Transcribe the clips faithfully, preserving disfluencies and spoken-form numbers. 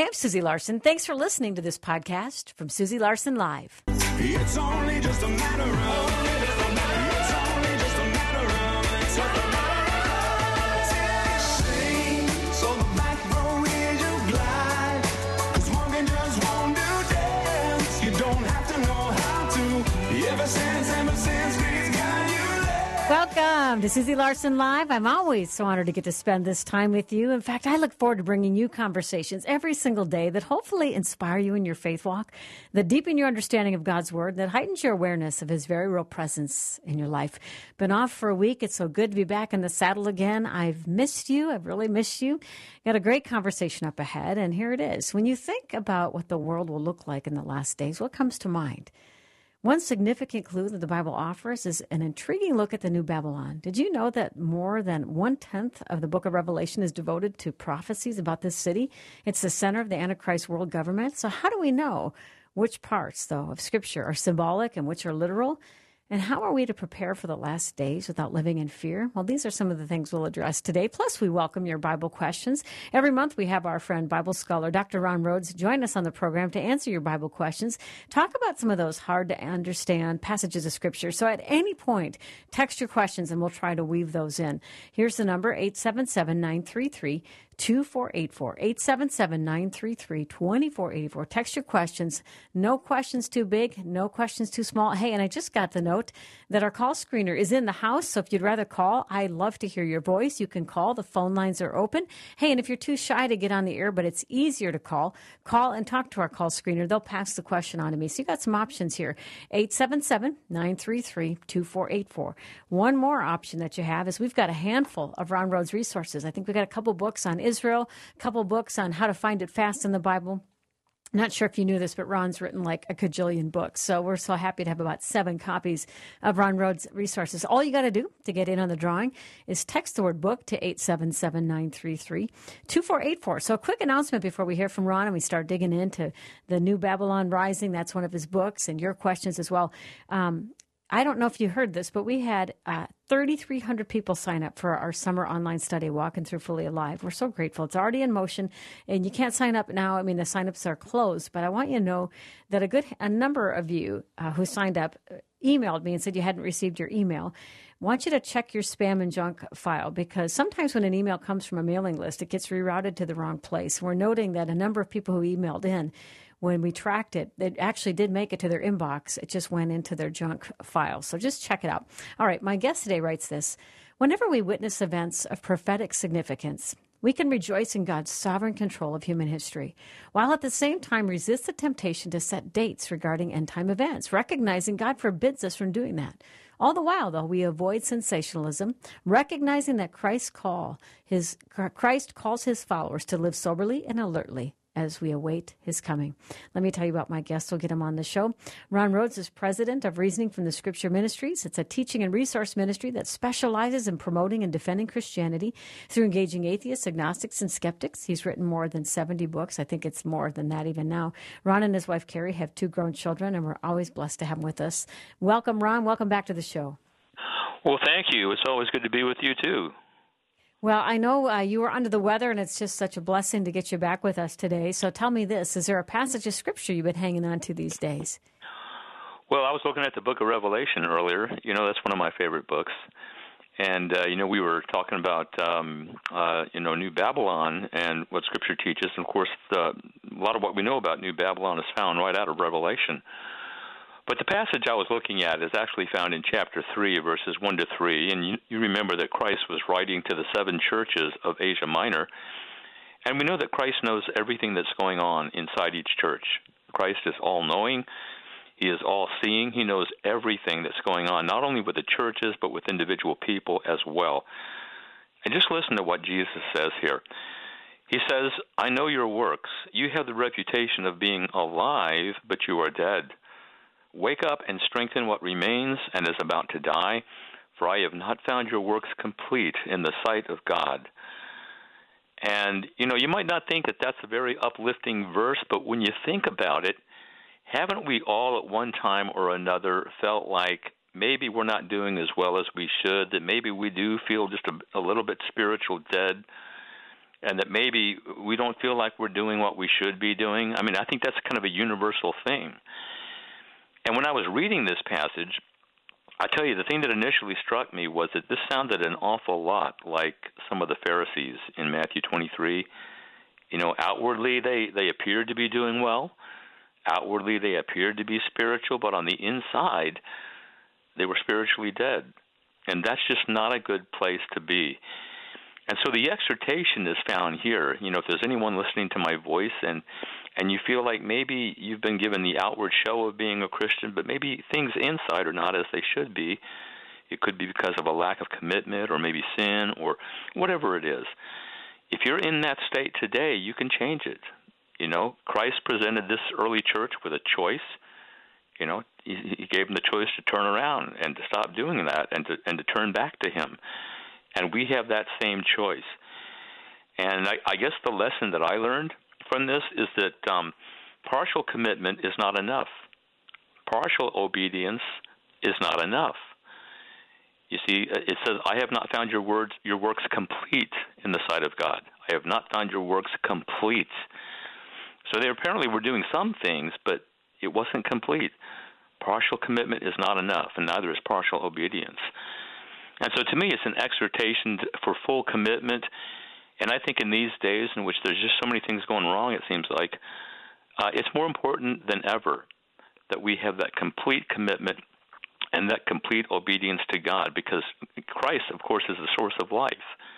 I'm Susie Larson. Thanks for listening to this podcast from Susie Larson Live. It's only just a matter of, it's only just a matter of, it's a matter of, sing, so the back row is your glide, 'cause walking just won't do dance, you don't have to know how to, ever since, ever since we've got you there. Welcome to Susie Larson Live. I'm always so honored to get to spend this time with you. In fact, I look forward to bringing you conversations every single day that hopefully inspire you in your faith walk, that deepen your understanding of God's Word, that heightens your awareness of His very real presence in your life. Been off for a week. It's so good to be back in the saddle again. I've missed you. I've really missed you. Got a great conversation up ahead, and here it is. When you think about what the world will look like in the last days, what comes to mind? One significant clue that the Bible offers is an intriguing look at the New Babylon. Did you know that more than one-tenth of the book of Revelation is devoted to prophecies about this city? It's the center of the Antichrist world government. So how do we know which parts, though, of Scripture are symbolic and which are literal? And how are we to prepare for the last days without living in fear? Well, these are some of the things we'll address today. Plus, we welcome your Bible questions. Every month, we have our friend, Bible scholar Doctor Ron Rhodes, join us on the program to answer your Bible questions. Talk about some of those hard-to-understand passages of Scripture. So at any point, text your questions, and we'll try to weave those in. Here's the number, eight seven seven, nine three three, two four eight four, eight seven seven, nine three three, two four eight four. Text your questions. No questions too big, no questions too small. Hey, and I just got the note that our call screener is in the house, so if you'd rather call, I'd love to hear your voice. You can call. The phone lines are open. Hey, and if you're too shy to get on the air, but it's easier to call, call and talk to our call screener. They'll pass the question on to me. So you got some options here, eight seven seven, nine three three, two four eight four. One more option that you have is we've got a handful of Ron Rhodes resources. I think we've got a couple books on Israel, a couple books on how to find it fast in the Bible. Not sure if you knew this, but Ron's written like a cajillion books. So we're so happy to have about seven copies of Ron Rhodes resources. All you got to do to get in on the drawing is text the word book to eight seven seven, nine three three, two four eight four. So a quick announcement before we hear from Ron and we start digging into the New Babylon Rising. That's one of his books, and your questions as well. Um, I don't know if you heard this, but we had uh, three thousand three hundred people sign up for our summer online study, Walking Through Fully Alive. We're so grateful. It's already in motion, and you can't sign up now. I mean, the sign-ups are closed, but I want you to know that a good a number of you uh, who signed up emailed me and said you hadn't received your email. I want you to check your spam and junk file, because sometimes when an email comes from a mailing list, it gets rerouted to the wrong place. We're noting that a number of people who emailed in, when we tracked it, it actually did make it to their inbox. It just went into their junk file. So just check it out. All right, my guest today writes this. Whenever we witness events of prophetic significance, we can rejoice in God's sovereign control of human history, while at the same time resist the temptation to set dates regarding end-time events, recognizing God forbids us from doing that. All the while, though, we avoid sensationalism, recognizing that Christ call his Christ calls his followers to live soberly and alertly as we await his coming. Let me tell you about my guest. We'll get him on the show. Ron Rhodes is president of Reasoning from the Scripture Ministries. It's a teaching and resource ministry that specializes in promoting and defending Christianity through engaging atheists, agnostics, and skeptics. He's written more than seventy books. I think it's more than that even now. Ron and his wife, Carrie, have two grown children, and we're always blessed to have him with us. Welcome, Ron. Welcome back to the show. Well, thank you. It's always good to be with you, too. Well, I know uh, you were under the weather, and it's just such a blessing to get you back with us today. So tell me this. Is there a passage of Scripture you've been hanging on to these days? Well, I was looking at the book of Revelation earlier. You know, that's one of my favorite books. And, uh, you know, we were talking about, um, uh, you know, New Babylon and what Scripture teaches. And, of course, uh, a lot of what we know about New Babylon is found right out of Revelation. But the passage I was looking at is actually found in chapter three, verses one to three. And you, you remember that Christ was writing to the seven churches of Asia Minor. And we know that Christ knows everything that's going on inside each church. Christ is all-knowing. He is all-seeing. He knows everything that's going on, not only with the churches, but with individual people as well. And just listen to what Jesus says here. He says, I know your works. You have the reputation of being alive, but you are dead. Wake up and strengthen what remains and is about to die, for I have not found your works complete in the sight of God. And, you know, you might not think that that's a very uplifting verse, but when you think about it, haven't we all at one time or another felt like maybe we're not doing as well as we should, that maybe we do feel just a, a little bit spiritual dead? and that maybe we don't feel like we're doing what we should be doing. I mean, I think that's kind of a universal thing. And when I was reading this passage, I tell you, the thing that initially struck me was that this sounded an awful lot like some of the Pharisees in Matthew twenty-three. You know, outwardly they, they appeared to be doing well. Outwardly they appeared to be spiritual, but on the inside they were spiritually dead. And that's just not a good place to be. And so the exhortation is found here. You know, if there's anyone listening to my voice and and you feel like maybe you've been given the outward show of being a Christian, but maybe things inside are not as they should be. It could be because of a lack of commitment or maybe sin or whatever it is. If you're in that state today, you can change it. You know, Christ presented this early church with a choice. You know, he, he gave them the choice to turn around and to stop doing that and to and to turn back to him. And we have that same choice. And I, I guess the lesson that I learned from this is that um, partial commitment is not enough. Partial obedience is not enough. You see, it says, I have not found your words, your works complete in the sight of God. I have not found your works complete. So they apparently were doing some things, but it wasn't complete. Partial commitment is not enough, and neither is partial obedience. And so to me, it's an exhortation for full commitment. And I think in these days in which there's just so many things going wrong, it seems like, uh, it's more important than ever that we have that complete commitment and that complete obedience to God, because Christ, of course, is the source of life.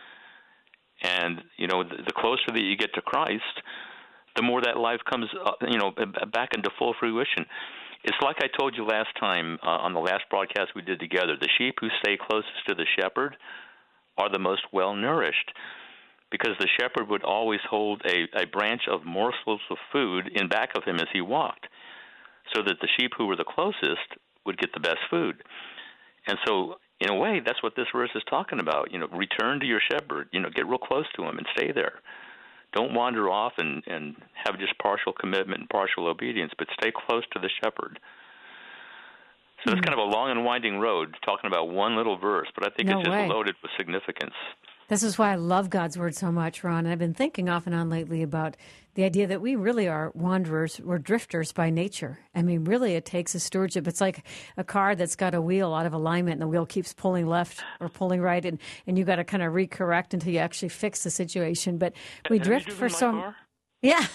And, you know, the, the closer that you get to Christ, the more that life comes, uh, you know, back into full fruition. It's like I told you last time uh, on the last broadcast we did together. The sheep who stay closest to the shepherd are the most well-nourished, because the shepherd would always hold a, a branch of morsels of food in back of him as he walked, so that the sheep who were the closest would get the best food. And so, in a way, that's what this verse is talking about. You know, return to your shepherd. You know, get real close to him and stay there. Don't wander off and, and have just partial commitment and partial obedience, but stay close to the shepherd. So it's kind of a long and winding road talking about one little verse, but I think No it's just way. loaded with significance. This is why I love God's word so much, Ron. And I've been thinking off and on lately about the idea that we really are wanderers. We're drifters by nature. I mean, really, it takes a stewardship. It's like a car that's got a wheel out of alignment, and the wheel keeps pulling left or pulling right, and, and you got to kind of recorrect until you actually fix the situation. But we Have drift you for driven my some. car? Yeah,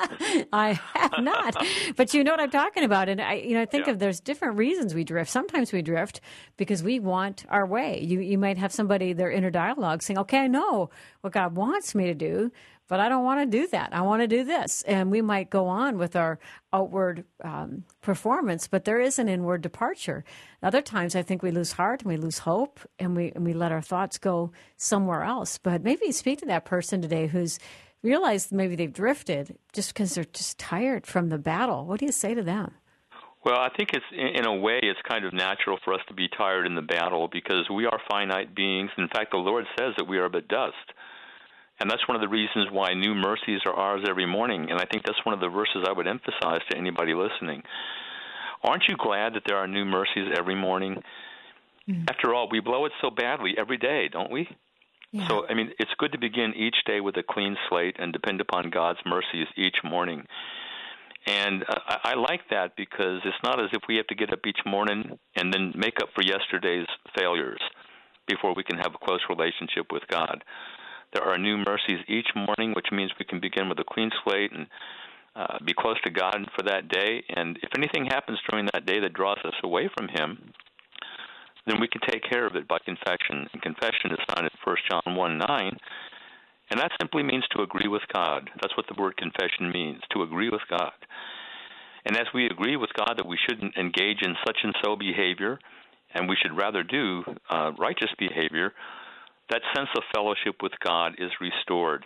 I have not. But you know what I'm talking about. And I, you know, I think Yeah. of there's different reasons we drift. Sometimes we drift because we want our way. You you might have somebody, their inner dialogue saying, okay, I know what God wants me to do, but I don't want to do that. I want to do this. And we might go on with our outward um, performance, but there is an inward departure. Other times I think we lose heart and we lose hope, and we, and we let our thoughts go somewhere else. But maybe speak to that person today who's realized maybe they've drifted just because they're just tired from the battle. What do you say to them? Well, I think it's, in a way, it's kind of natural for us to be tired in the battle, because we are finite beings. In fact, the Lord says that we are but dust. And that's one of the reasons why new mercies are ours every morning. And I think that's one of the verses I would emphasize to anybody listening. Aren't you glad that there are new mercies every morning? Mm-hmm. After all, we blow it so badly every day, don't we? Yeah. So, I mean, it's good to begin each day with a clean slate and depend upon God's mercies each morning. And uh, I like that, because it's not as if we have to get up each morning and then make up for yesterday's failures before we can have a close relationship with God. There are new mercies each morning, which means we can begin with a clean slate and uh, be close to God for that day. And if anything happens during that day that draws us away from him, then we can take care of it by confession. And confession is found in First John one nine, and that simply means to agree with God. That's what the word confession means, to agree with God. And as we agree with God that we shouldn't engage in such and so behavior, and we should rather do uh, righteous behavior, that sense of fellowship with God is restored.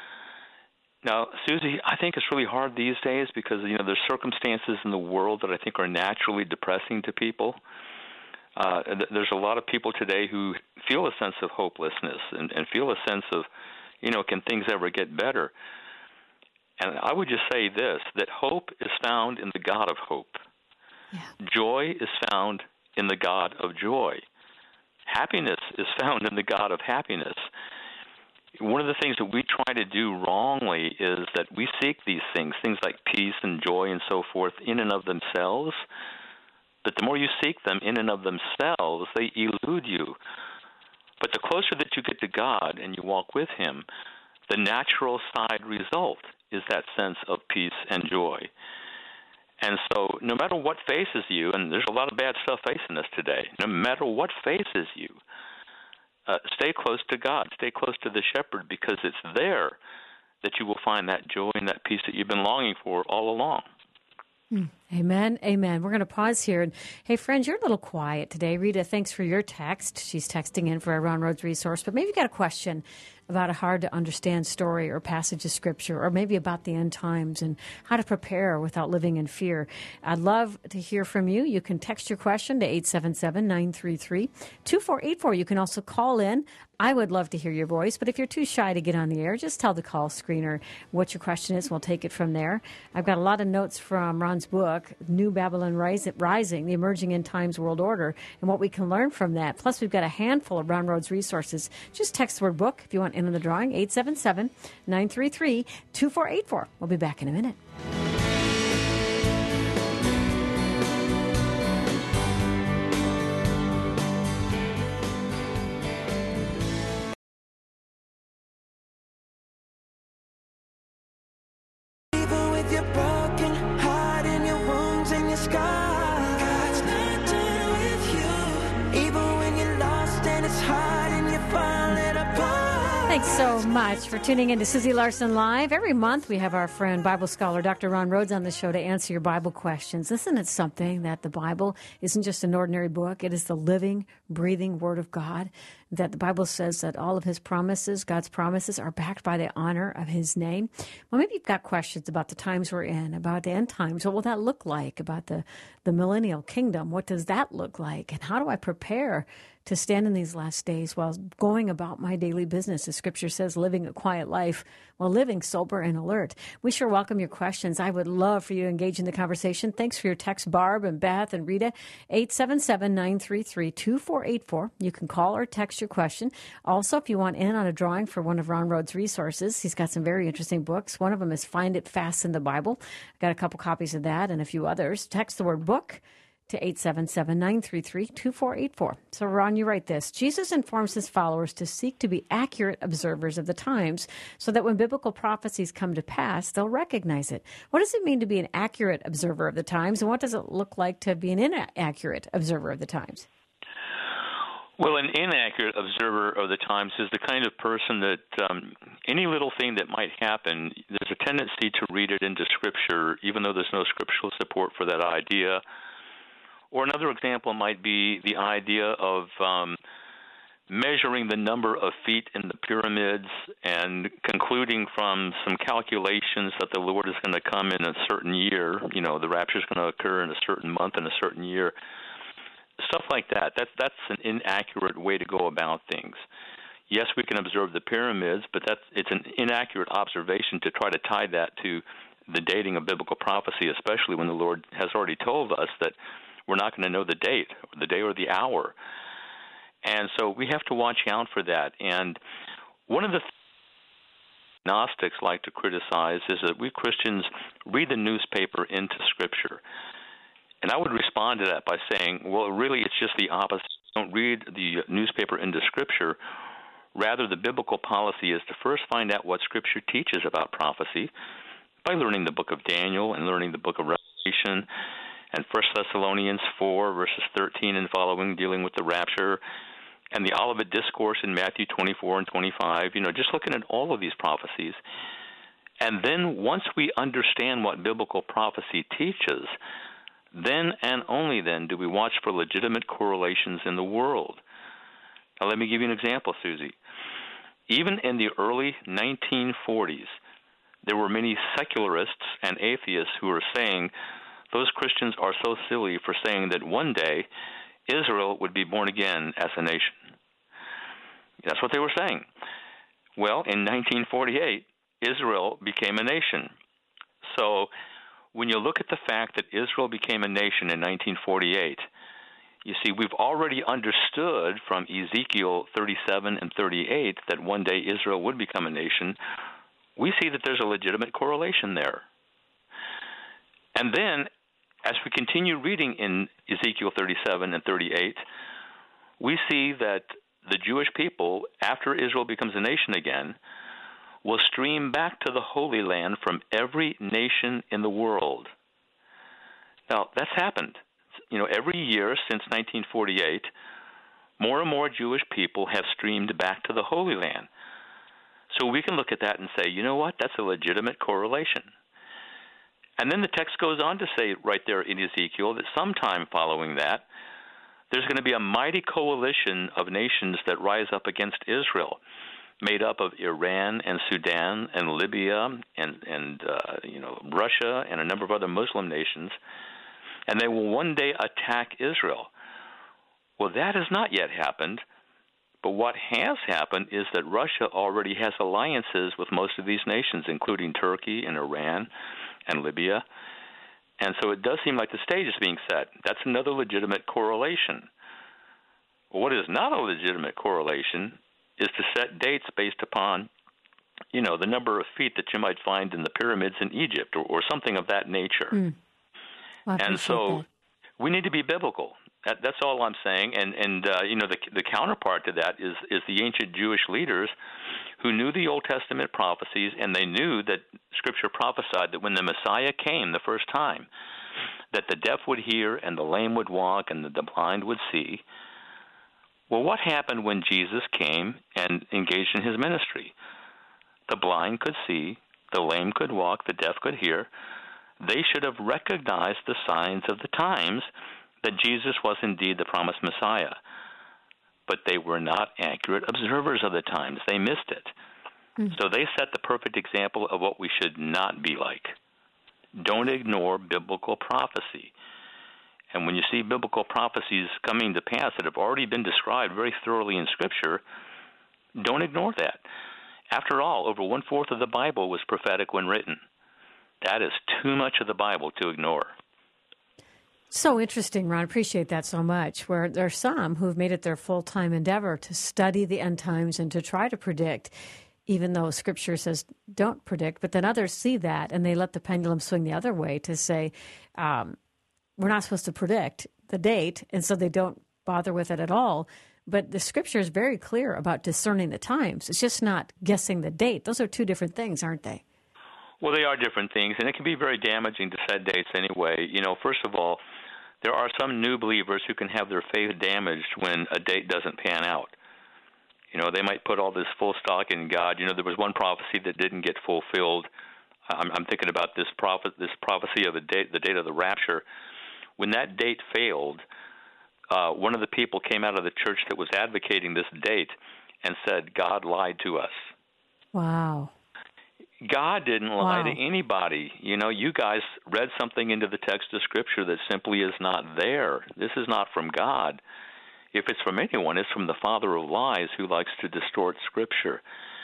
Now, Susie, I think it's really hard these days because, you know, there's circumstances in the world that I think are naturally depressing to people. Uh, there's a lot of people today who feel a sense of hopelessness and, and feel a sense of, you know, can things ever get better? And I would just say this, that hope is found in the God of hope. Yeah. Joy is found in the God of joy. Happiness is found in the God of happiness. one of the things that we try to do wrongly is that we seek these things, things like peace and joy and so forth, in and of themselves. But the more you seek them in and of themselves, they elude you. But the closer that you get to God and you walk with Him, the natural side result is that sense of peace and joy. And so no matter what faces you, and there's a lot of bad stuff facing us today, no matter what faces you, uh, stay close to God, stay close to the shepherd, because it's there that you will find that joy and that peace that you've been longing for all along. Mm. Amen. Amen. We're going to pause here. And hey, friends, you're a little quiet today. Rita, thanks for your text. She's texting in for our Ron Rhodes resource. But maybe you've got a question about a hard-to-understand story or passage of Scripture, or maybe about the end times and how to prepare without living in fear. I'd love to hear from you. You can text your question to eight seven seven, nine three three, two four eight four. You can also call in. I would love to hear your voice, but if you're too shy to get on the air, just tell the call screener what your question is. We'll take it from there. I've got a lot of notes from Ron's book, New Babylon Rising, The Emerging End Times World Order, and what we can learn from that. Plus, we've got a handful of Ron Rhodes resources. Just text the word book if you want in on the drawing, eight seven seven, nine three three, two four eight four. We'll be back in a minute. Even with your broken heart and your wounds and your scars, God's not done with you. Even when you're lost and it's hard and you're falling apart. Thanks so much for tuning in to Susie Larson Live. Every month we have our friend Bible scholar Doctor Ron Rhodes on the show to answer your Bible questions. Isn't it something that the Bible isn't just an ordinary book? It is the living, breathing Word of God. That the Bible says that all of His promises, God's promises, are backed by the honor of His name. Well, maybe you've got questions about the times we're in, about the end times. What will that look like? About the, the millennial kingdom. What does that look like? And how do I prepare to stand in these last days while going about my daily business, as Scripture says, living a quiet life while living sober and alert? We sure welcome your questions. I would love for you to engage in the conversation. Thanks for your text, Barb and Beth and Rita, eight seven seven, nine three three, two four eight four. You can call or text your question. Also, if you want in on a drawing for one of Ron Rhodes' resources, he's got some very interesting books. One of them is Find It Fast in the Bible. I've got a couple copies of that and a few others. Text the word book to eight seven seven, nine three three, two four eight four. So, Ron, you write this. Jesus informs his followers to seek to be accurate observers of the times so that when biblical prophecies come to pass, they'll recognize it. What does it mean to be an accurate observer of the times, and what does it look like to be an inaccurate observer of the times? Well, an inaccurate observer of the times is the kind of person that um, any little thing that might happen, there's a tendency to read it into Scripture, even though there's no scriptural support for that idea. Or another example might be the idea of um, measuring the number of feet in the pyramids and concluding from some calculations that the Lord is going to come in a certain year. You know, the rapture is going to occur in a certain month in a certain year. Stuff like that. That's, that's an inaccurate way to go about things. Yes, we can observe the pyramids, but that's it's an inaccurate observation to try to tie that to the dating of biblical prophecy, especially when the Lord has already told us that we're not going to know the date, the day or the hour. And so we have to watch out for that. And one of the things Gnostics like to criticize is that we Christians read the newspaper into Scripture. And I would respond to that by saying, well, really it's just the opposite. Don't read the newspaper into Scripture. Rather, the biblical policy is to first find out what Scripture teaches about prophecy by learning the book of Daniel and learning the book of Revelation, and First Thessalonians four, verses thirteen and following, dealing with the rapture, and the Olivet Discourse in Matthew twenty-four and twenty-five, you know, just looking at all of these prophecies. And then once we understand what biblical prophecy teaches, then and only then do we watch for legitimate correlations in the world. Now, let me give you an example, Susie. Even in the early nineteen forties, there were many secularists and atheists who were saying, those Christians are so silly for saying that one day Israel would be born again as a nation. That's what they were saying. Well, in nineteen forty-eight, Israel became a nation. So when you look at the fact that Israel became a nation in nineteen forty-eight, You see, we've already understood from Ezekiel thirty-seven and thirty-eight that one day Israel would become a nation. We see that there's a legitimate correlation there. And then, as we continue reading in Ezekiel thirty-seven and thirty-eight, we see that the Jewish people, after Israel becomes a nation again, will stream back to the Holy Land from every nation in the world. Now, that's happened. You know, every year since nineteen forty-eight, more and more Jewish people have streamed back to the Holy Land. So we can look at that and say, you know what, that's a legitimate correlation. And then the text goes on to say right there in Ezekiel that sometime following that, there's going to be a mighty coalition of nations that rise up against Israel, made up of Iran and Sudan and Libya and, and uh, you know, Russia and a number of other Muslim nations, and they will one day attack Israel. Well, that has not yet happened, but what has happened is that Russia already has alliances with most of these nations, including Turkey and Iran and Libya, and so it does seem like the stage is being set. That's another legitimate correlation. What is not a legitimate correlation is to set dates based upon, you know, the number of feet that you might find in the pyramids in Egypt or, or something of that nature. Mm. Well, and so that. we need to be biblical. That, that's all I'm saying. And, and uh, you know, the, the counterpart to that is, is the ancient Jewish leaders who knew the Old Testament prophecies, and they knew that Scripture prophesied that when the Messiah came the first time, that the deaf would hear and the lame would walk and the blind would see. Well, what happened when Jesus came and engaged in his ministry? The blind could see, the lame could walk, the deaf could hear. They should have recognized the signs of the times that Jesus was indeed the promised Messiah. But they were not accurate observers of the times. They missed it. Mm. So they set the perfect example of what we should not be like. Don't ignore biblical prophecy. And when you see biblical prophecies coming to pass that have already been described very thoroughly in Scripture, don't ignore that. After all, over one-fourth of the Bible was prophetic when written. That is too much of the Bible to ignore. So interesting, Ron. Appreciate that so much. Where there are some who've made it their full-time endeavor to study the end times and to try to predict, even though Scripture says don't predict. But then others see that and they let the pendulum swing the other way to say, um, we're not supposed to predict the date, and so they don't bother with it at all. But the Scripture is very clear about discerning the times. It's just not guessing the date. Those are two different things, aren't they? Well, they are different things, and it can be very damaging to set dates anyway. You know, first of all, there are some new believers who can have their faith damaged when a date doesn't pan out. You know, they might put all this full stock in God. You know, there was one prophecy that didn't get fulfilled. I'm, I'm thinking about this prophet, this prophecy of a date, the date of the rapture. When that date failed, uh, one of the people came out of the church that was advocating this date and said, God lied to us. Wow. God didn't lie wow. to anybody. You know, you guys read something into the text of Scripture that simply is not there. This is not from God. If it's from anyone, it's from the father of lies who likes to distort Scripture.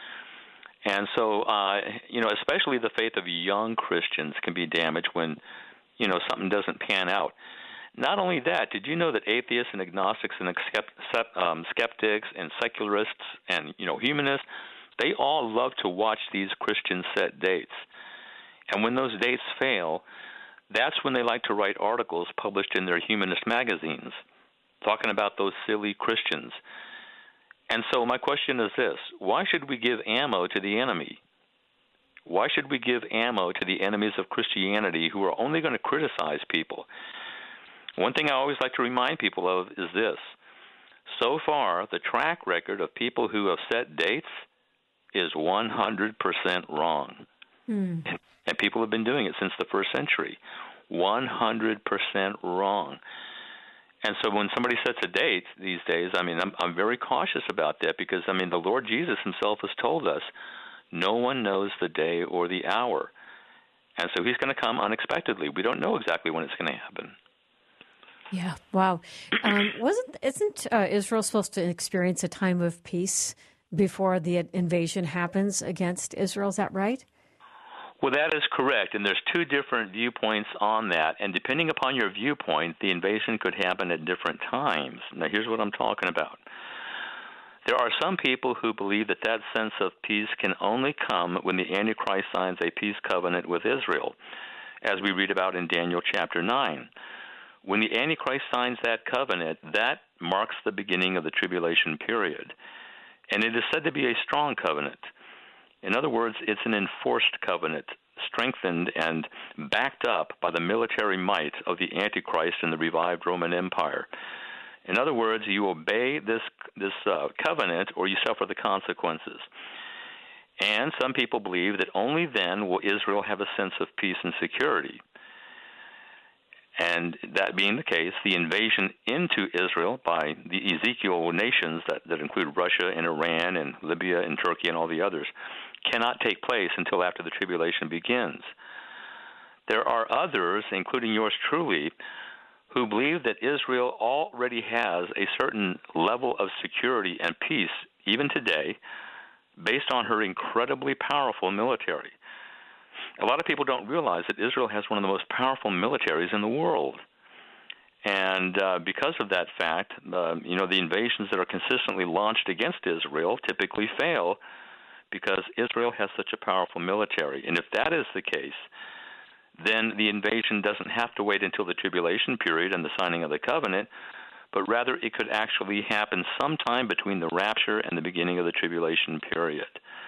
And so, uh, you know, especially the faith of young Christians can be damaged when, you know, something doesn't pan out. Not only that, did you know that atheists and agnostics and um, skeptics and secularists and, you know, humanists, they all love to watch these Christians set dates. And when those dates fail, that's when they like to write articles published in their humanist magazines, talking about those silly Christians. And so my question is this: why should we give ammo to the enemy? Why should we give ammo to the enemies of Christianity who are only going to criticize people? One thing I always like to remind people of is this. So far, the track record of people who have set dates is one hundred percent wrong. Mm. And, and people have been doing it since the first century. one hundred percent wrong. And so when somebody sets a date these days, I mean, I'm, I'm very cautious about that because, I mean, the Lord Jesus himself has told us, no one knows the day or the hour. And so he's going to come unexpectedly. We don't know exactly when it's going to happen. Yeah, wow. Um, wasn't isn't uh, Israel supposed to experience a time of peace before the invasion happens against Israel? Is that right? Well, that is correct, and there's two different viewpoints on that, and depending upon your viewpoint, the invasion could happen at different times. Now, here's what I'm talking about. There are some people who believe that that sense of peace can only come when the Antichrist signs a peace covenant with Israel, as we read about in Daniel chapter nine. When the Antichrist signs that covenant, that marks the beginning of the tribulation period, and it is said to be a strong covenant. In other words, it's an enforced covenant, strengthened and backed up by the military might of the Antichrist and the revived Roman Empire. In other words, you obey this this uh, covenant or you suffer the consequences. And some people believe that only then will Israel have a sense of peace and security. And that being the case, the invasion into Israel by the Ezekiel nations that, that include Russia and Iran and Libya and Turkey and all the others cannot take place until after the tribulation begins. There are others, including yours truly, who believe that Israel already has a certain level of security and peace, even today, based on her incredibly powerful military. A lot of people don't realize that Israel has one of the most powerful militaries in the world. And uh, because of that fact, uh, you know, the invasions that are consistently launched against Israel typically fail because Israel has such a powerful military. And if that is the case, then the invasion doesn't have to wait until the tribulation period and the signing of the covenant, but rather it could actually happen sometime between the rapture and the beginning of the tribulation period.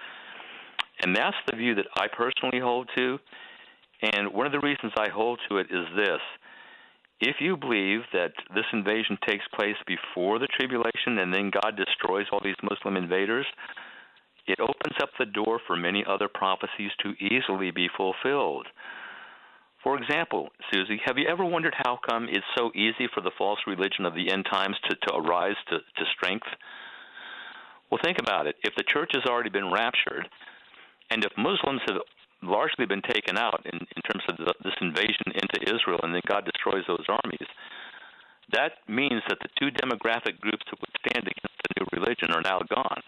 And that's the view that I personally hold to. And one of the reasons I hold to it is this. If you believe that this invasion takes place before the tribulation and then God destroys all these Muslim invaders, it opens up the door for many other prophecies to easily be fulfilled. For example, Susie, have you ever wondered how come it's so easy for the false religion of the end times to, to arise to, to strength? Well, think about it. If the church has already been raptured, and if Muslims have largely been taken out in, in terms of the, this invasion into Israel, and then God destroys those armies, that means that the two demographic groups that would stand against the new religion are now gone.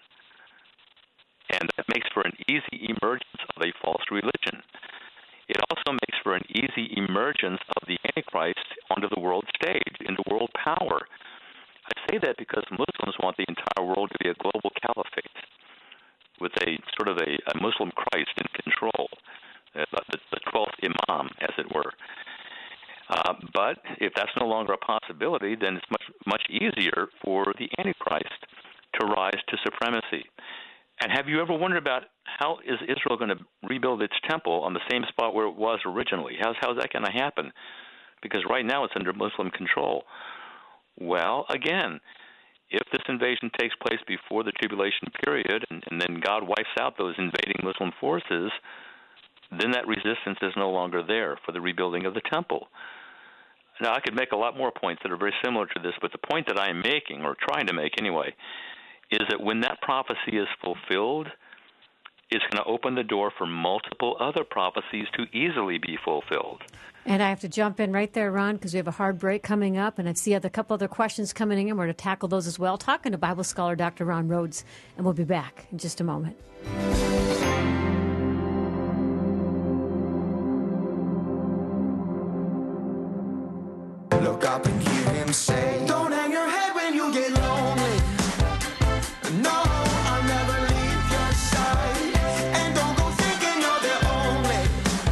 And that makes for an easy emergence of a false religion. It also makes for an easy emergence of the Antichrist onto the world stage, into world power. I say that because Muslims want the entire world to be a global caliphate, with a sort of a, a Muslim Christ in control, uh, the, the twelfth Imam, as it were. Uh, but if that's no longer a possibility, then it's much much easier for the Antichrist to rise to supremacy. And have you ever wondered about how is Israel going to rebuild its temple on the same spot where it was originally? How's, how's that going to happen? Because right now it's under Muslim control. Well, again, if this invasion takes place before the tribulation period and, and then God wipes out those invading Muslim forces, then that resistance is no longer there for the rebuilding of the temple. Now, I could make a lot more points that are very similar to this, but the point that I am making, or trying to make anyway, is that when that prophecy is fulfilled, it's going to open the door for multiple other prophecies to easily be fulfilled. And I have to jump in right there, Ron, because we have a hard break coming up, and I see a couple other questions coming in. We're going to tackle those as well, talking to Bible scholar Doctor Ron Rhodes, and we'll be back in just a moment. Look up and hear him say, don't hang your head when you get lonely. No, I'll never leave your side. And don't go thinking you're the only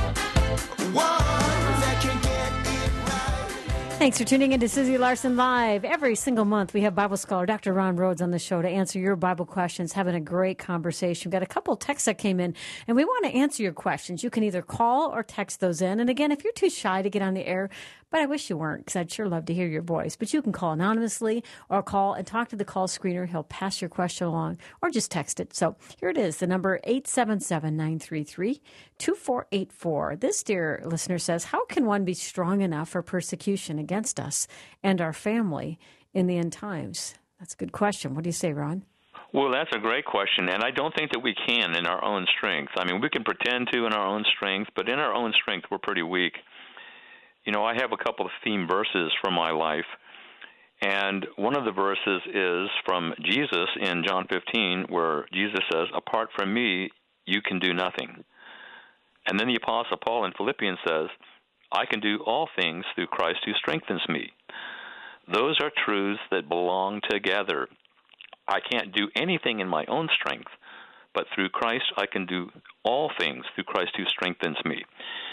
one that can get it right. Thanks for tuning in to Susie Larson Live. Every single month we have Bible scholar Doctor Ron Rhodes on the show to answer your Bible questions, having a great conversation. We've got a couple of texts that came in, and we want to answer your questions. You can either call or text those in. And again, if you're too shy to get on the air, but I wish you weren't, because I'd sure love to hear your voice. But you can call anonymously or call and talk to the call screener. He'll pass your question along or just text it. So here it is, the number eight seven seven, nine three three, two four eight four. This dear listener says, how can one be strong enough for persecution against us and our family in the end times? That's a good question. What do you say, Ron? Well, that's a great question, and I don't think that we can in our own strength. I mean, we can pretend to in our own strength, but in our own strength, we're pretty weak. You know, I have a couple of theme verses from my life, and one of the verses is from Jesus in John fifteen, where Jesus says, apart from me, you can do nothing. And then the Apostle Paul in Philippians says, I can do all things through Christ who strengthens me. Those are truths that belong together. I can't do anything in my own strength, but through Christ I can do all things through Christ who strengthens me.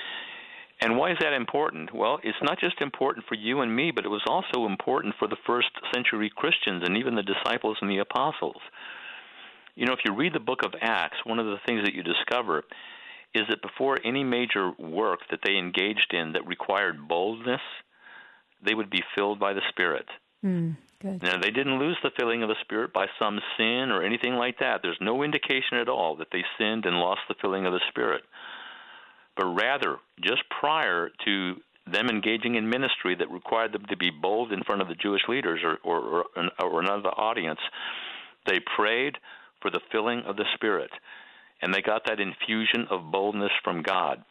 And why is that important? Well, it's not just important for you and me, but it was also important for the first century Christians and even the disciples and the apostles. You know, if you read the book of Acts, one of the things that you discover is that before any major work that they engaged in that required boldness, they would be filled by the Spirit. Mm, good. Now, they didn't lose the filling of the Spirit by some sin or anything like that. There's no indication at all that they sinned and lost the filling of the Spirit. But rather, just prior to them engaging in ministry that required them to be bold in front of the Jewish leaders or, or, or, or another audience, they prayed for the filling of the Spirit. And they got that infusion of boldness from God.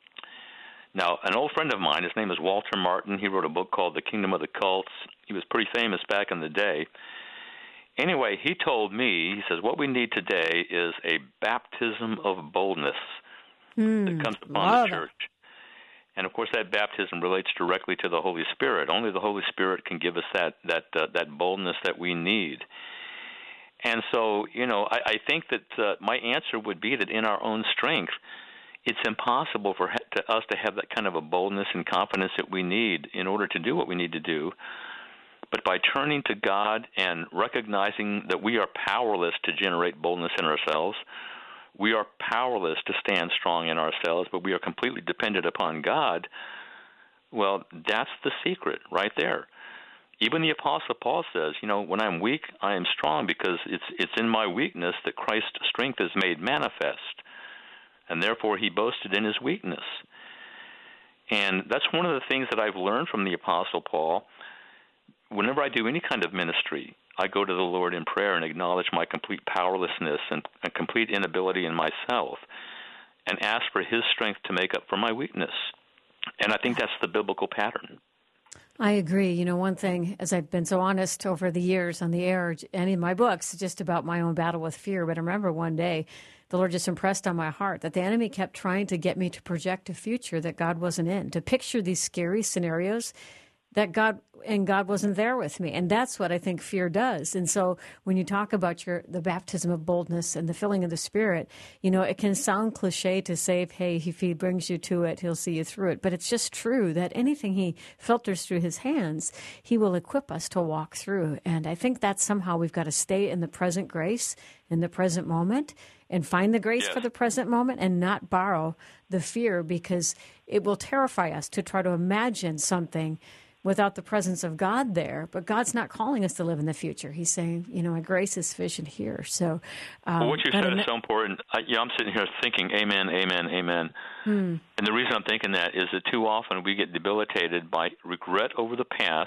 Now, an old friend of mine, his name is Walter Martin. He wrote a book called The Kingdom of the Cults. He was pretty famous back in the day. Anyway, he told me, he says, what we need today is a baptism of boldness mm, that comes upon the church. It. And, of course, that baptism relates directly to the Holy Spirit. Only the Holy Spirit can give us that that uh, that boldness that we need. And so, you know, I, I think that uh, my answer would be that in our own strength, it's impossible for to us to have that kind of a boldness and confidence that we need in order to do what we need to do. But by turning to God and recognizing that we are powerless to generate boldness in ourselves, we are powerless to stand strong in ourselves, but we are completely dependent upon God, well, that's the secret right there. Even the Apostle Paul says, you know, when I'm weak, I am strong, because it's it's in my weakness that Christ's strength is made manifest. And therefore he boasted in his weakness. And that's one of the things that I've learned from the Apostle Paul. Whenever I do any kind of ministry, I go to the Lord in prayer and acknowledge my complete powerlessness and, and complete inability in myself, and ask for his strength to make up for my weakness. And I think that's the biblical pattern. I agree. You know, one thing, as I've been so honest over the years on the air and in my books, just about my own battle with fear. But I remember one day the Lord just impressed on my heart that the enemy kept trying to get me to project a future that God wasn't in, to picture these scary scenarios that God and God wasn't there with me. And that's what I think fear does. And so when you talk about your the baptism of boldness and the filling of the Spirit, you know, it can sound cliche to say, hey, if he brings you to it, he'll see you through it. But it's just true that anything he filters through his hands, he will equip us to walk through. And I think that somehow we've got to stay in the present grace, in the present moment, and find the grace yes. for the present moment and not borrow the fear, because it will terrify us to try to imagine something without the presence of God there. But God's not calling us to live in the future. He's saying, you know, my grace is sufficient here. So, um, well, what you said in, is so important. I, yeah, I'm sitting here thinking, amen, amen, amen. hmm. And the reason I'm thinking that is that too often we get debilitated by regret over the past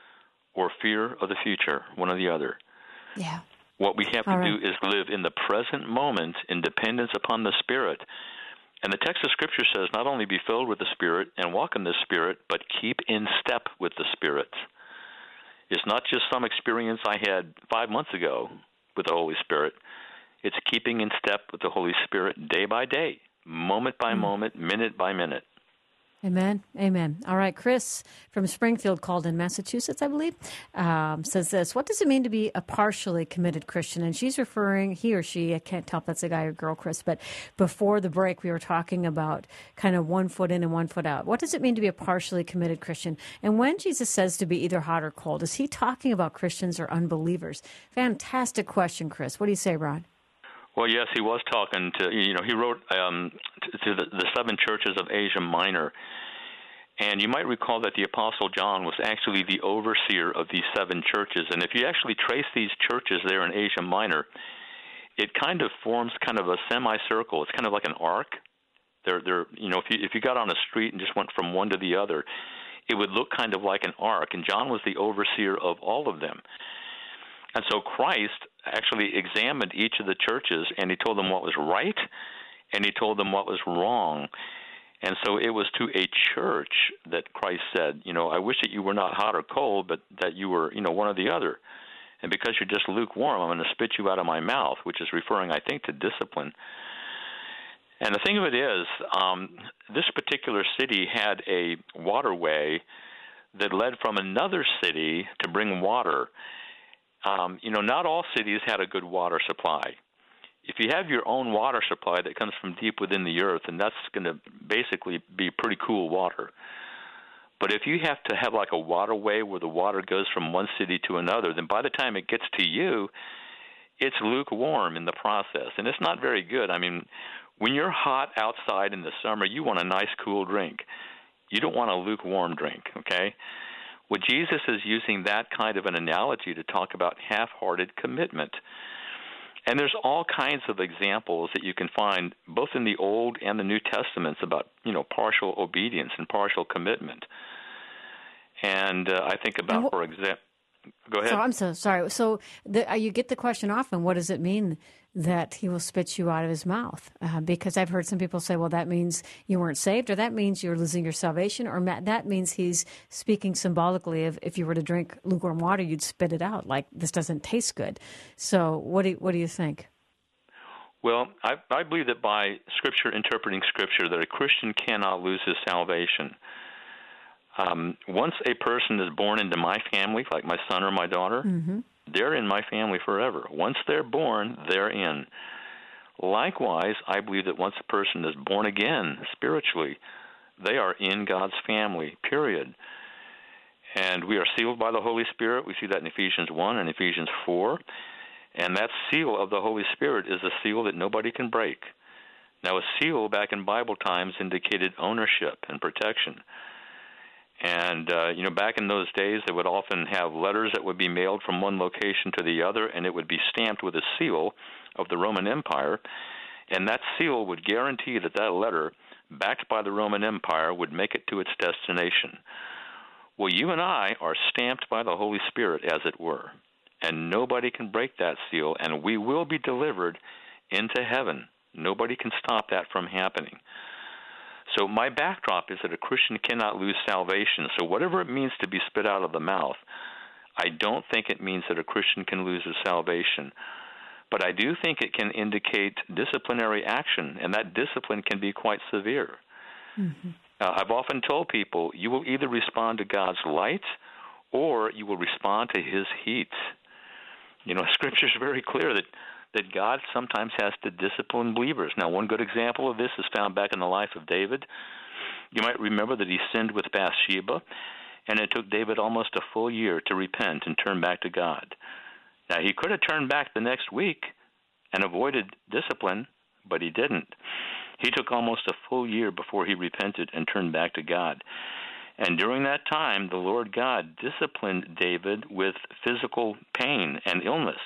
or fear of the future, one or the other. Yeah. What we have to All right. do is live in the present moment in dependence upon the Spirit. And the text of Scripture says not only be filled with the Spirit and walk in the Spirit, but keep in step with the Spirit. It's not just some experience I had five months ago with the Holy Spirit. It's keeping in step with the Holy Spirit day by day, moment by mm. moment, minute by minute. Amen. Amen. All right. Chris from Springfield called in Massachusetts, I believe, um, says this. What does it mean to be a partially committed Christian? And she's referring, he or she, I can't tell if that's a guy or girl, Chris, but before the break, we were talking about kind of one foot in and one foot out. What does it mean to be a partially committed Christian? And when Jesus says to be either hot or cold, is he talking about Christians or unbelievers? Fantastic question, Chris. What do you say, Ron? Well, yes, he was talking to, you know, he wrote um, to the, the seven churches of Asia Minor. And you might recall that the Apostle John was actually the overseer of these seven churches. And if you actually trace these churches there in Asia Minor, it kind of forms kind of a semicircle. It's kind of like an arc. They're, they're, you know, if you, if you got on a street and just went from one to the other, it would look kind of like an arc. And John was the overseer of all of them. And so Christ actually examined each of the churches, and he told them what was right, and he told them what was wrong. And so it was to a church that Christ said, you know, I wish that you were not hot or cold, but that you were, you know, one or the other. And because you're just lukewarm, I'm going to spit you out of my mouth, which is referring, I think, to discipline. And the thing of it is, um, this particular city had a waterway that led from another city to bring water. Um, you know, not all cities had a good water supply. If you have your own water supply that comes from deep within the earth, then that's going to basically be pretty cool water. But if you have to have like a waterway where the water goes from one city to another, then by the time it gets to you, it's lukewarm in the process, and it's not very good. I mean, when you're hot outside in the summer, you want a nice cool drink. You don't want a lukewarm drink, okay? Well, Jesus is using that kind of an analogy to talk about half-hearted commitment. And there's all kinds of examples that you can find both in the Old and the New Testaments about, you know, partial obedience and partial commitment. And uh, I think about, what, for example, go ahead. So I'm so sorry. So the, uh, you get the question often, what does it mean that he will spit you out of his mouth? Uh, because I've heard some people say, well, that means you weren't saved, or that means you're losing your salvation, or ma- that means he's speaking symbolically of if you were to drink lukewarm water, you'd spit it out, like this doesn't taste good. So what do you, what do you think? Well, I, I believe that by Scripture, interpreting Scripture, that a Christian cannot lose his salvation. Um, once a person is born into my family, like my son or my daughter, mm-hmm. they're in my family forever. Once they're born, they're in. Likewise, I believe that once a person is born again spiritually, they are in God's family, period. And we are sealed by the Holy Spirit. We see that in Ephesians one and Ephesians four. And that seal of the Holy Spirit is a seal that nobody can break. Now, a seal back in Bible times indicated ownership and protection. And, uh, you know, back in those days, they would often have letters that would be mailed from one location to the other, and it would be stamped with a seal of the Roman Empire. And that seal would guarantee that that letter, backed by the Roman Empire, would make it to its destination. Well, you and I are stamped by the Holy Spirit, as it were, and nobody can break that seal, and we will be delivered into heaven. Nobody can stop that from happening. So my backdrop is that a Christian cannot lose salvation. So whatever it means to be spit out of the mouth, I don't think it means that a Christian can lose his salvation. But I do think it can indicate disciplinary action, and that discipline can be quite severe. Mm-hmm. Uh, I've often told people, you will either respond to God's light or you will respond to his heat. You know, Scripture is very clear that that God sometimes has to discipline believers. Now, one good example of this is found back in the life of David. You might remember that he sinned with Bathsheba, and it took David almost a full year to repent and turn back to God. Now, he could have turned back the next week and avoided discipline, but he didn't. He took almost a full year before he repented and turned back to God. And during that time, the Lord God disciplined David with physical pain and illness.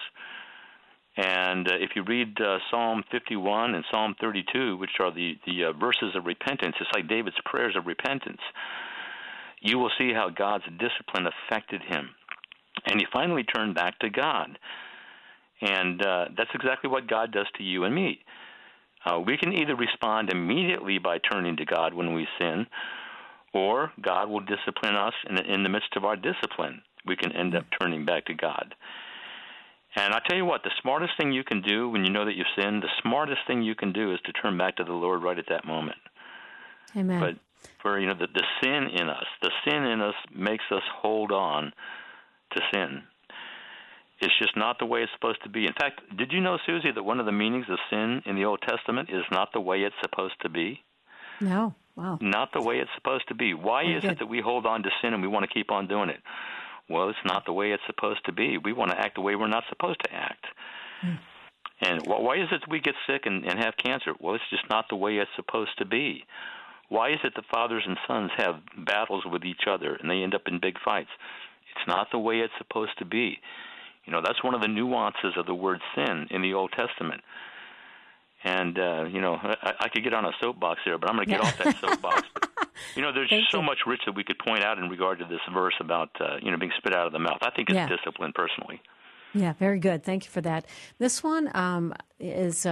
And uh, if you read uh, Psalm fifty-one and Psalm thirty-two, which are the, the uh, verses of repentance, it's like David's prayers of repentance, you will see how God's discipline affected him. And he finally turned back to God. And uh, that's exactly what God does to you and me. Uh, we can either respond immediately by turning to God when we sin, or God will discipline us in, in the midst of our discipline. We can end up turning back to God. And I tell you what, the smartest thing you can do when you know that you've sinned, the smartest thing you can do is to turn back to the Lord right at that moment. Amen. But for, you know, the, the sin in us, the sin in us makes us hold on to sin. It's just not the way it's supposed to be. In fact, did you know, Susie, that one of the meanings of sin in the Old Testament is not the way it's supposed to be? No. Wow. Not the way it's supposed to be. Why Very is good. it that we hold on to sin and we want to keep on doing it? Well, it's not the way it's supposed to be. We want to act the way we're not supposed to act. Mm. And why is it that we get sick and, and have cancer? Well, it's just not the way it's supposed to be. Why is it that fathers and sons have battles with each other and they end up in big fights? It's not the way it's supposed to be. You know, that's one of the nuances of the word sin in the Old Testament. And, uh, you know, I, I could get on a soapbox here, but I'm going to get off that soapbox. But, you know, there's Thank so you. much, Rich, that we could point out in regard to this verse about, uh, you know, being spit out of the mouth. I think it's Yeah. discipline, personally. Yeah, very good. Thank you for that. This one um, is uh,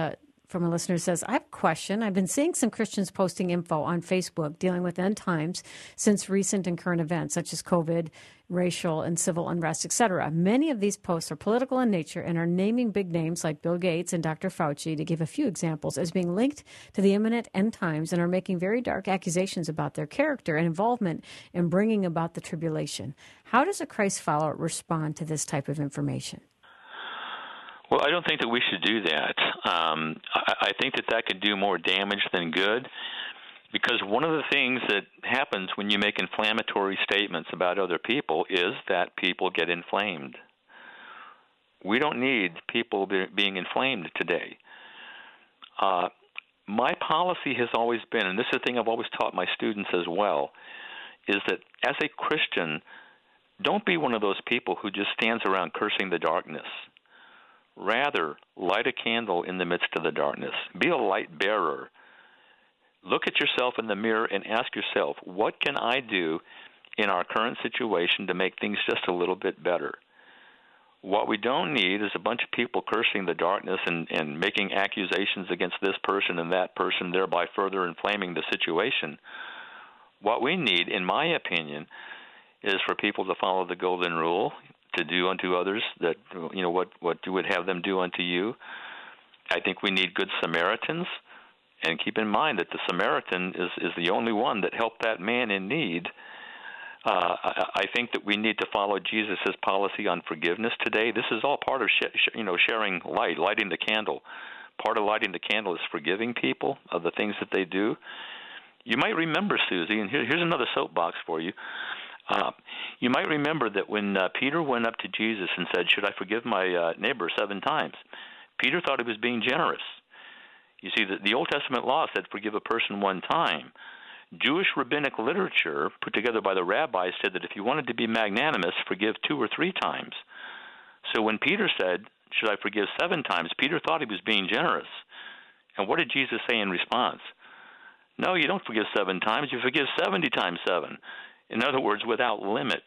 from a listener who says, I have a question. I've been seeing some Christians posting info on Facebook dealing with end times since recent and current events such as COVID, racial and civil unrest, et cetera. Many of these posts are political in nature and are naming big names like Bill Gates and Doctor Fauci, to give a few examples, as being linked to the imminent end times, and are making very dark accusations about their character and involvement in bringing about the tribulation. How does a Christ follower respond to this type of information? Well, I don't think that we should do that. Um, I, I think that that could do more damage than good, because one of the things that happens when you make inflammatory statements about other people is that people get inflamed. We don't need people be, being inflamed today. Uh, my policy has always been, and this is the thing I've always taught my students as well, is that as a Christian, don't be one of those people who just stands around cursing the darkness. Rather, light a candle in the midst of the darkness. Be a light bearer. Look at yourself in the mirror and ask yourself, what can I do in our current situation to make things just a little bit better? What we don't need is a bunch of people cursing the darkness and, and making accusations against this person and that person, thereby further inflaming the situation. What we need, in my opinion, is for people to follow the golden rule, to do unto others that, you know, what, what you would have them do unto you. I think we need good Samaritans. And keep in mind that the Samaritan is, is the only one that helped that man in need. Uh, I, I think that we need to follow Jesus' policy on forgiveness today. This is all part of sh- sh- you know sharing light, lighting the candle. Part of lighting the candle is forgiving people of the things that they do. You might remember, Susie, and here, here's another soapbox for you. Uh, you might remember that when uh, Peter went up to Jesus and said, should I forgive my uh, neighbor seven times? Peter thought he was being generous. You see, the, the Old Testament law said forgive a person one time. Jewish rabbinic literature put together by the rabbis said that if you wanted to be magnanimous, forgive two or three times. So when Peter said, should I forgive seven times, Peter thought he was being generous. And what did Jesus say in response? No, you don't forgive seven times, you forgive seventy times seven. In other words, without limit.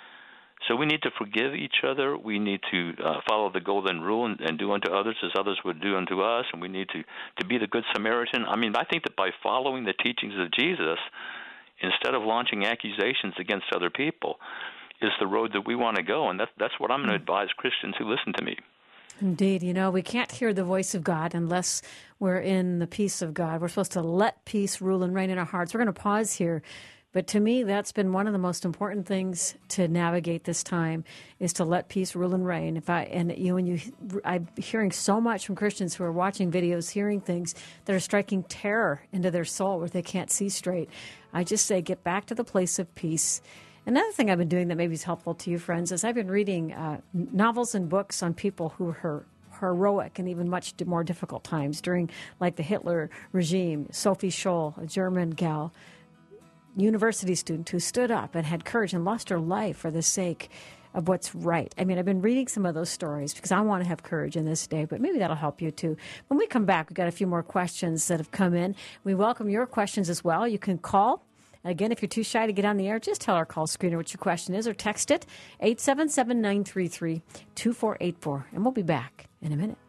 So we need to forgive each other. We need to uh, follow the golden rule and, and do unto others as others would do unto us. And we need to, to be the good Samaritan. I mean, I think that by following the teachings of Jesus, instead of launching accusations against other people, is the road that we want to go. And that, that's what I'm going to advise Christians who listen to me. Indeed. You know, we can't hear the voice of God unless we're in the peace of God. We're supposed to let peace rule and reign in our hearts. We're going to pause here. But to me, that's been one of the most important things to navigate this time, is to let peace rule and reign. If I and you and you, I'm hearing so much from Christians who are watching videos, hearing things that are striking terror into their soul where they can't see straight. I just say, get back to the place of peace. Another thing I've been doing that maybe is helpful to you, friends, is I've been reading uh, novels and books on people who are heroic and even much more difficult times during, like the Hitler regime. Sophie Scholl, a German gal, university student who stood up and had courage and lost her life for the sake of what's right. I mean, I've been reading some of those stories because I want to have courage in this day, but maybe that'll help you too. When we come back, we've got a few more questions that have come in. We welcome your questions as well. You can call. Again, if you're too shy to get on the air, just tell our call screener what your question is or text it, eight seven seven, nine three three, two four eight four, and we'll be back in a minute.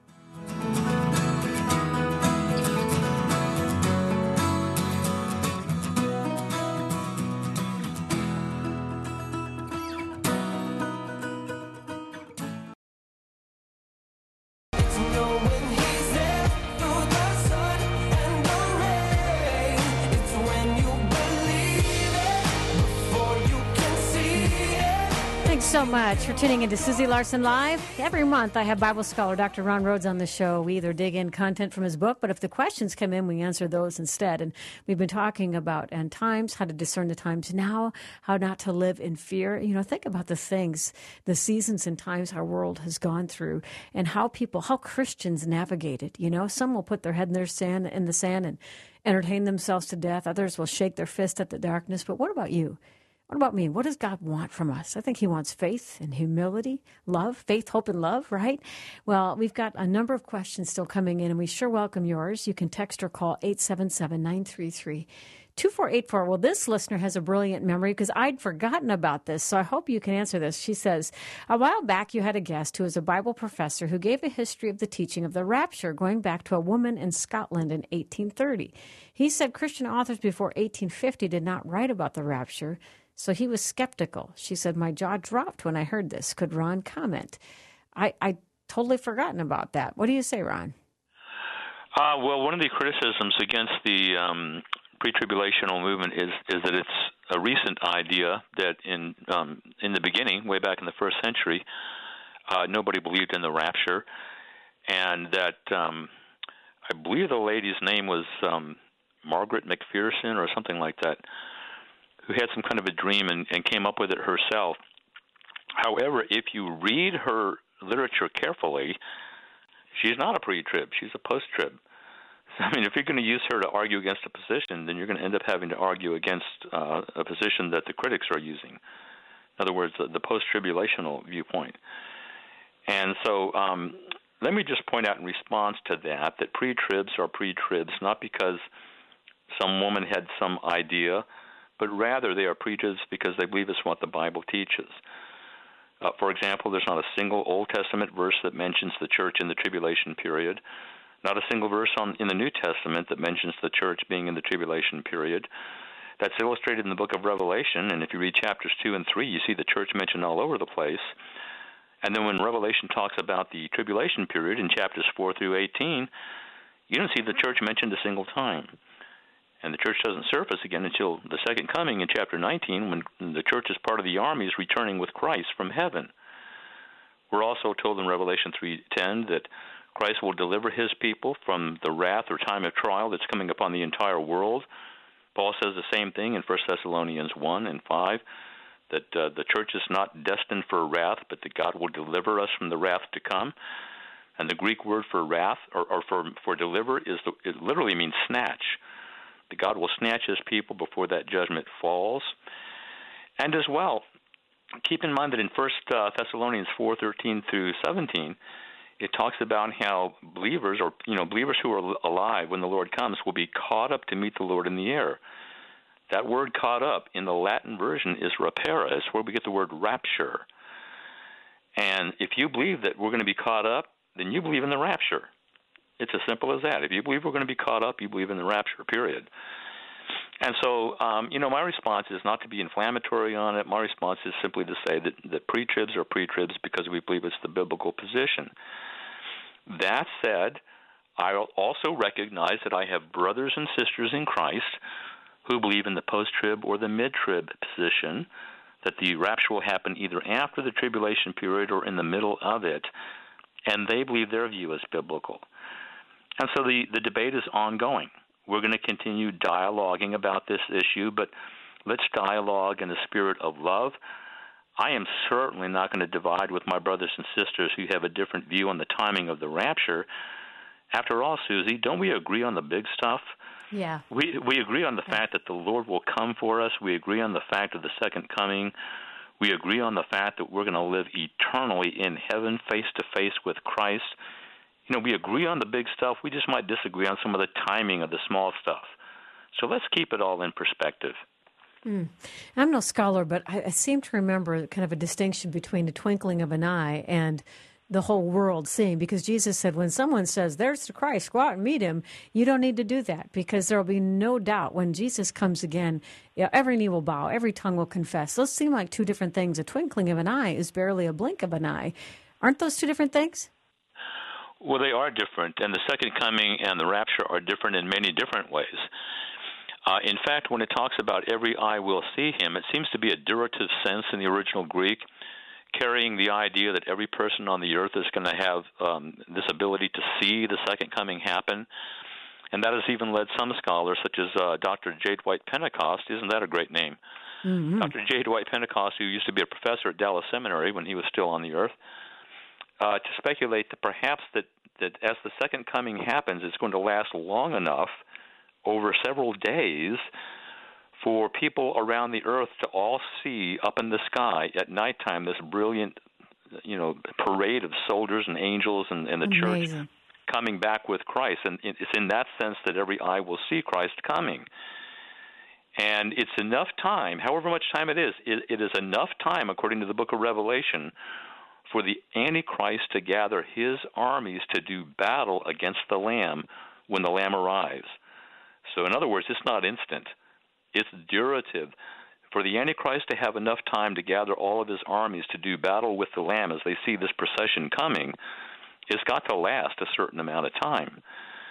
So much for tuning into Susie Larson Live. Every month I have Bible scholar Doctor Ron Rhodes on the show. We either dig in content from his book, but if the questions come in, we answer those instead. And we've been talking about end times, how to discern the times now, how not to live in fear. You know, think about the things, the seasons and times our world has gone through, and how people, how Christians navigate it. You know, some will put their head in their sand in the sand and entertain themselves to death. Others will shake their fist at the darkness. But what about you? What about me? What does God want from us? I think he wants faith and humility, love, faith, hope, and love, right? Well, we've got a number of questions still coming in, and we sure welcome yours. You can text or call eight seven seven, nine three three, two four eight four. Well, this listener has a brilliant memory because I'd forgotten about this, so I hope you can answer this. She says, a while back you had a guest who is a Bible professor who gave a history of the teaching of the rapture going back to a woman in Scotland in eighteen thirty. He said Christian authors before eighteen fifty did not write about the rapture, so he was skeptical. She said, my jaw dropped when I heard this. Could Ron comment? I, I totally forgotten about that. What do you say, Ron? Uh, well, one of the criticisms against the um, pre-tribulational movement is is that it's a recent idea that in um, in the beginning, way back in the first century, uh, nobody believed in the rapture, and that um, I believe the lady's name was um, Margaret McPherson or something like that, who had some kind of a dream and, and came up with it herself. However, if you read her literature carefully, she's not a pre-trib. She's a post-trib. So, I mean, if you're going to use her to argue against a position, then you're going to end up having to argue against uh, a position that the critics are using. In other words, the, the post-tribulational viewpoint. And so um, let me just point out in response to that that pre-tribs are pre-tribs not because some woman had some idea, but rather they are pre-tribs because they believe it's what the Bible teaches. Uh, for example, there's not a single Old Testament verse that mentions the church in the tribulation period, not a single verse on, in the New Testament that mentions the church being in the tribulation period. That's illustrated in the book of Revelation, and if you read chapters two and three, you see the church mentioned all over the place. And then when Revelation talks about the tribulation period in chapters four through eighteen, you don't see the church mentioned a single time. And the church doesn't surface again until the second coming in chapter nineteen, when the church is part of the armies returning with Christ from heaven. We're also told in Revelation three ten that Christ will deliver his people from the wrath or time of trial that's coming upon the entire world. Paul says the same thing in First Thessalonians one and five, that uh, the church is not destined for wrath, but that God will deliver us from the wrath to come. And the Greek word for wrath, or, or for, for deliver, is the, it literally means snatch. That God will snatch his people before that judgment falls. And as well, keep in mind that in First Thessalonians four thirteen through seventeen, it talks about how believers, or you know, believers who are alive when the Lord comes, will be caught up to meet the Lord in the air. That word "caught up" in the Latin version is rapera. It's where we get the word rapture. And if you believe that we're going to be caught up, then you believe in the rapture. It's as simple as that. If you believe we're going to be caught up, you believe in the rapture, period. And so, um, you know, my response is not to be inflammatory on it. My response is simply to say that, that pre-tribs are pre-tribs because we believe it's the biblical position. That said, I also recognize that I have brothers and sisters in Christ who believe in the post-trib or the mid-trib position, that the rapture will happen either after the tribulation period or in the middle of it, and they believe their view is biblical. And so the, the debate is ongoing. We're going to continue dialoguing about this issue, but let's dialogue in the spirit of love. I am certainly not going to divide with my brothers and sisters who have a different view on the timing of the rapture. After all, Susie, don't we agree on the big stuff? Yeah. We we agree on the yeah. fact that the Lord will come for us. We agree on the fact of the second coming. We agree on the fact that we're going to live eternally in heaven, face to face with Christ. You know, we agree on the big stuff. We just might disagree on some of the timing of the small stuff. So let's keep it all in perspective. Mm. I'm no scholar, but I, I seem to remember kind of a distinction between the twinkling of an eye and the whole world seeing, because Jesus said when someone says, there's the Christ, go out and meet him, you don't need to do that, because there will be no doubt when Jesus comes again, you know, every knee will bow, every tongue will confess. Those seem like two different things. A twinkling of an eye is barely a blink of an eye. Aren't those two different things? Well, they are different, and the second coming and the rapture are different in many different ways. Uh, in fact, when it talks about every eye will see him, it seems to be a durative sense in the original Greek, carrying the idea that every person on the earth is going to have um, this ability to see the second coming happen. And that has even led some scholars, such as uh, Doctor J. Dwight Pentecost, isn't that a great name? Mm-hmm. Doctor J. Dwight Pentecost, who used to be a professor at Dallas Seminary when he was still on the earth, uh, to speculate that perhaps that, that as the second coming happens, it's going to last long enough over several days for people around the earth to all see up in the sky at nighttime this brilliant, you know, parade of soldiers and angels and, and the Amazing. church coming back with Christ. And it's in that sense that every eye will see Christ coming. And it's enough time, however much time it is, it, it is enough time, according to the book of Revelation, for the Antichrist to gather his armies to do battle against the Lamb when the Lamb arrives. So in other words, it's not instant. It's durative. For the Antichrist to have enough time to gather all of his armies to do battle with the Lamb as they see this procession coming, it's got to last a certain amount of time.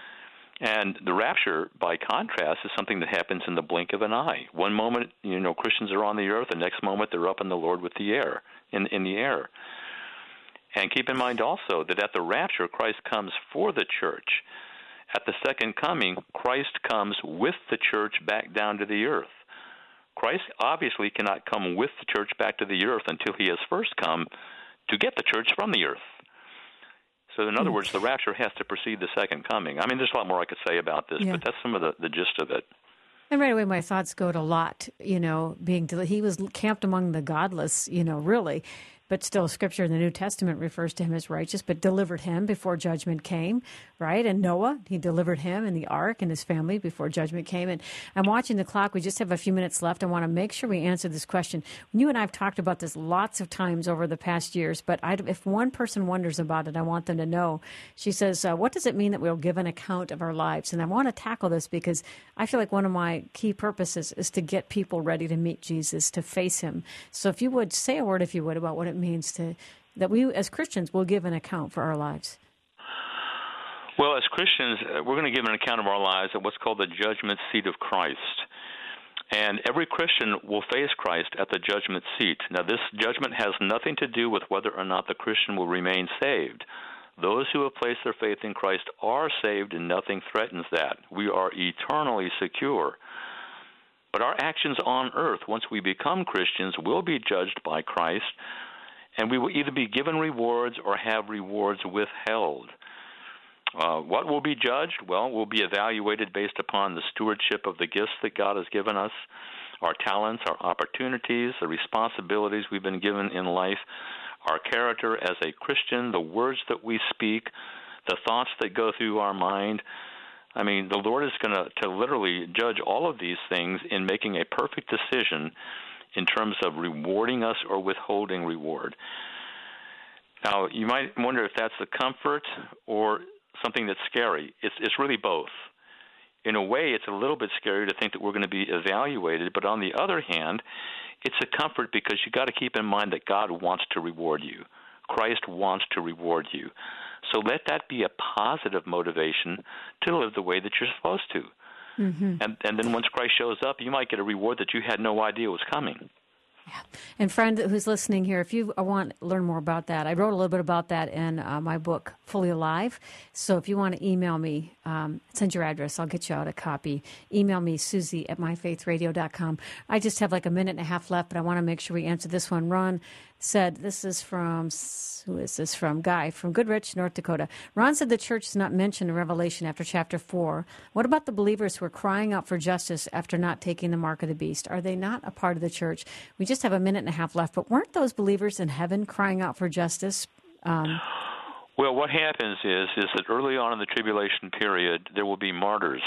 And the rapture, by contrast, is something that happens in the blink of an eye. One moment, you know, Christians are on the earth, the next moment they're up in the Lord with the air, in, in the air. And keep in mind also that at the rapture, Christ comes for the church. At the second coming, Christ comes with the church back down to the earth. Christ obviously cannot come with the church back to the earth until he has first come to get the church from the earth. So in other words, the rapture has to precede the second coming. I mean, there's a lot more I could say about this, yeah. but that's some of the, the gist of it. And right away, my thoughts go to Lot, you know, being, he was camped among the godless, you know, really. But still, Scripture in the New Testament refers to him as righteous, but delivered him before judgment came, right? And Noah, he delivered him and the ark and his family before judgment came. And I'm watching the clock. We just have a few minutes left. I want to make sure we answer this question. You and I have talked about this lots of times over the past years, but I, if one person wonders about it, I want them to know. She says, uh, what does it mean that we'll give an account of our lives? And I want to tackle this because I feel like one of my key purposes is to get people ready to meet Jesus, to face him. So if you would, say a word, if you would, about what it means to that we as Christians will give an account for our lives. Well, as Christians, we're going to give an account of our lives at what's called the judgment seat of Christ. And every Christian will face Christ at the judgment seat. Now, this judgment has nothing to do with whether or not the Christian will remain saved. Those who have placed their faith in Christ are saved, and nothing threatens that. We are eternally secure. But our actions on earth, once we become Christians, will be judged by Christ, and we will either be given rewards or have rewards withheld. Uh, what will be judged? Well, we'll be evaluated based upon the stewardship of the gifts that God has given us, our talents, our opportunities, the responsibilities we've been given in life, our character as a Christian, the words that we speak, the thoughts that go through our mind. I mean, the Lord is going to to literally judge all of these things in making a perfect decision in terms of rewarding us or withholding reward. Now, you might wonder if that's a comfort or something that's scary. It's it's really both. In a way, it's a little bit scary to think that we're going to be evaluated, but on the other hand, it's a comfort because you got to keep in mind that God wants to reward you. Christ wants to reward you. So let that be a positive motivation to live the way that you're supposed to. Mm-hmm. And, and then once Christ shows up, you might get a reward that you had no idea was coming. Yeah. And friend who's listening here, if you want to learn more about that, I wrote a little bit about that in uh, my book, Fully Alive. So if you want to email me, um, send your address. I'll get you out a copy. Email me, Susie at my faith radio dot com. I just have like a minute and a half left, but I want to make sure we answer this one. Ron said, this is from, who is this from? Guy from Goodrich, North Dakota. Ron said the church is not mentioned in Revelation after chapter four. What about the believers who are crying out for justice after not taking the mark of the beast? Are they not a part of the church? We just have a minute and a half left, but weren't those believers in heaven crying out for justice? Um, well, what happens is, is that early on in the tribulation period, there will be martyrs.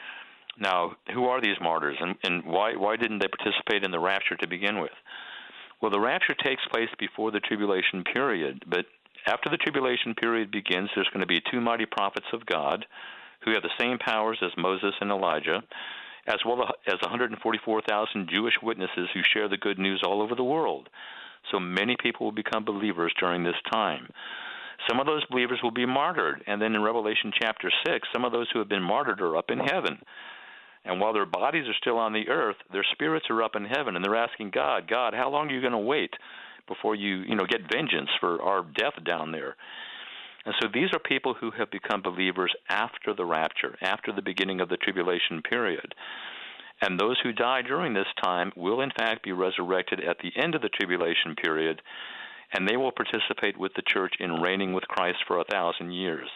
Now, who are these martyrs, and, and why, why didn't they participate in the rapture to begin with? Well, the rapture takes place before the tribulation period, but after the tribulation period begins, there's going to be two mighty prophets of God who have the same powers as Moses and Elijah, as well as one hundred forty-four thousand Jewish witnesses who share the good news all over the world. So many people will become believers during this time. Some of those believers will be martyred, and then in Revelation chapter six, some of those who have been martyred are up in heaven. And while their bodies are still on the earth, their spirits are up in heaven, and they're asking God, God, how long are you going to wait before you, you know, get vengeance for our death down there? And so these are people who have become believers after the rapture, after the beginning of the tribulation period. And those who die during this time will, in fact, be resurrected at the end of the tribulation period, and they will participate with the church in reigning with Christ for a thousand years.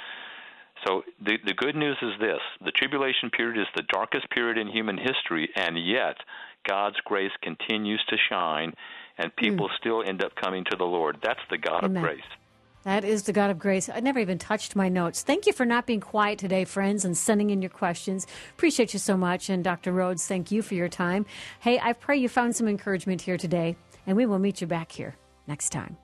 So the, the good news is this. The tribulation period is the darkest period in human history, and yet God's grace continues to shine, and people mm. still end up coming to the Lord. That's the God Amen. of grace. That is the God of grace. I never even touched my notes. Thank you for not being quiet today, friends, and sending in your questions. Appreciate you so much. And Doctor Rhodes, thank you for your time. Hey, I pray you found some encouragement here today, and we will meet you back here next time.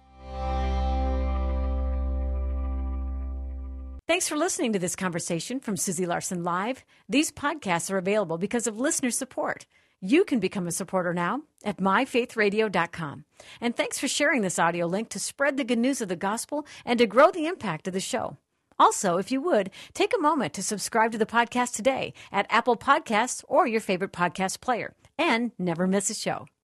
Thanks for listening to this conversation from Susie Larson Live. These podcasts are available because of listener support. You can become a supporter now at my faith radio dot com. And thanks for sharing this audio link to spread the good news of the gospel and to grow the impact of the show. Also, if you would, take a moment to subscribe to the podcast today at Apple Podcasts or your favorite podcast player, and never miss a show.